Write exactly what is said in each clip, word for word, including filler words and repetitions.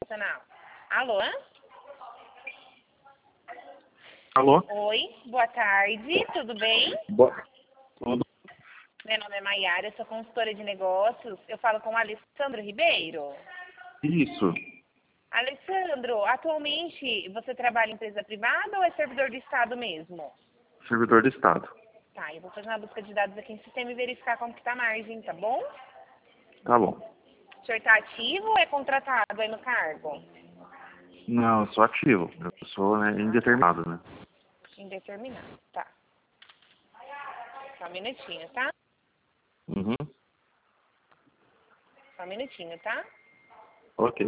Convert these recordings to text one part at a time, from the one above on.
Nacional. Alô? Alô? Oi, boa tarde, tudo bem? Boa. Tudo. Meu nome é Maiara, eu sou consultora de negócios. Eu falo com o Alessandro Ribeiro. Isso. Alessandro, atualmente você trabalha em empresa privada ou é servidor do Estado mesmo? Servidor do Estado. Tá, eu vou fazer uma busca de dados aqui no sistema e verificar como que tá a margem, tá bom? Tá bom. O senhor tá ativo ou é contratado aí no cargo? Não, eu sou ativo. Eu sou, né, indeterminado, né? Indeterminado, tá. Só um minutinho, tá? Uhum. Só um minutinho, tá? Ok.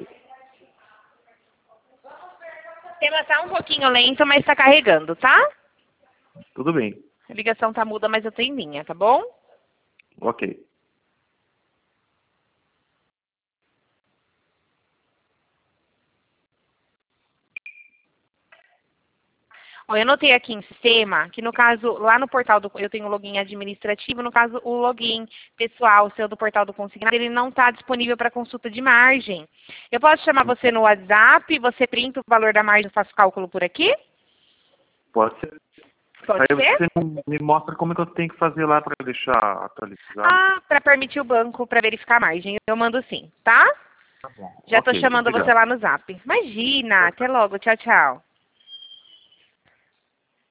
O sistema tá um pouquinho lento, mas tá carregando, tá? Tudo bem. A ligação tá muda, mas eu tô em linha, tá bom? Ok. Ó, eu notei aqui em sistema que, no caso, lá no portal do... Eu tenho o login administrativo, no caso, o login pessoal seu do portal do consignado, ele não está disponível para consulta de margem. Eu posso chamar você no WhatsApp, você printa o valor da margem e faz o cálculo por aqui? Pode ser. Pode Aí ser? você me mostra como é que eu tenho que fazer lá para deixar atualizado. Ah, para permitir o banco para verificar a margem. Eu mando sim, tá? Tá bom. Já estou Ok, chamando você obrigado. lá no Zap. Imagina, até logo. Tchau, tchau.